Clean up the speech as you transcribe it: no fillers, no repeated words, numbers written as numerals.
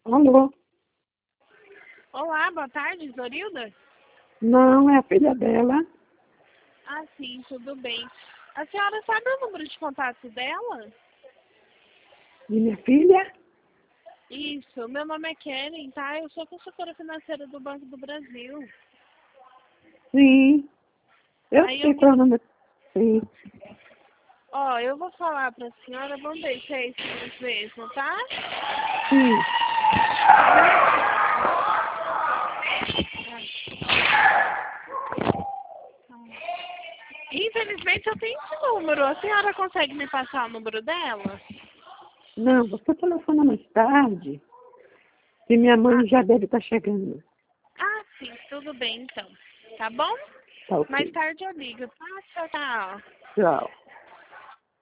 Alô? Olá, boa tarde, Zorilda? Não, é a filha dela. Ah, sim, tudo bem. A senhora sabe o número de contato dela? De minha filha? Isso, meu nome é Keren, tá? Eu sou consultora financeira do Banco do Brasil. Sim. Eu Aí eu sei qual é o me... número. Sim. Ó, eu vou falar pra senhora, vamos ver se é isso mesmo, tá? Sim. Infelizmente eu tenho esse número. A senhora consegue me passar o número dela? Não, você telefona mais tarde, que minha mãe já deve estar chegando. Ah, sim, tudo bem então. Tá bom? Tá Mais ok. tarde eu ligo, tá? Tchau, tchau. Tchau.